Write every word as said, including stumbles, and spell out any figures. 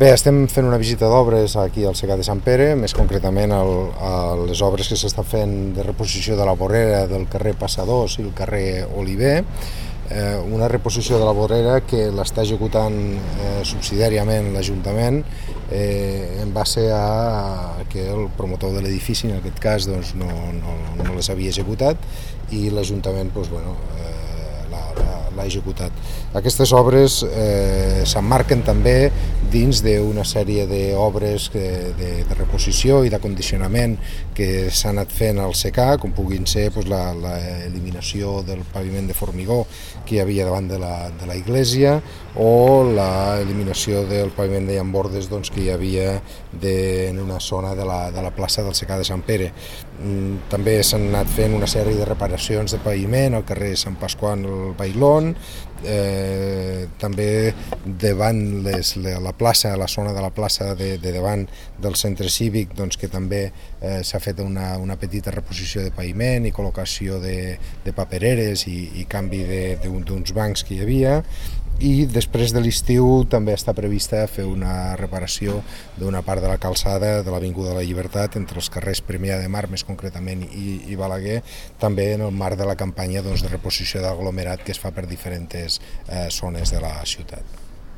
Bé, estem fent una visita d'obres aquí al Cecat de Sant Pere, més concretament el, a les obres que s'estan fent de reposició de la vorera del carrer Passadors i el carrer Oliver, eh, una reposició de la vorera que l'està executant eh, subsidiàriament l'Ajuntament eh, en base a que el promotor de l'edifici, en aquest cas, doncs, no, no, no les havia executat i l'Ajuntament doncs, bueno, eh, l'ha executat. Aquestes obres eh, s'emmarquen també dins d'una sèrie d'obres de, de, de reposició i d'acondicionament que s'han anat fent al secà, com puguin ser doncs, l'eliminació del paviment de formigó que hi havia davant de la, de la iglesia o l'eliminació del paviment de llambordes doncs, que hi havia de, en una zona de la, de la plaça del Cecat de Sant Pere. També s'han anat fent una sèrie de reparacions de paviment al carrer Sant Pasqual al Bailón, eh, també davant les, la plaça, la zona de la plaça de, de davant del centre cívic, doncs, que també eh, s'ha fet una, una petita reposició de paviment i col·locació de, de papereres i, i canvi d'uns bancs que hi havia. I després de l'estiu també està prevista fer una reparació d'una part de la calçada de l'Avinguda de la Llibertat entre els carrers Premià de Mar, més concretament, i, i Balaguer, també en el marc de la campanya doncs, de reposició d'aglomerat que es fa per diferents eh, zones de la ciutat.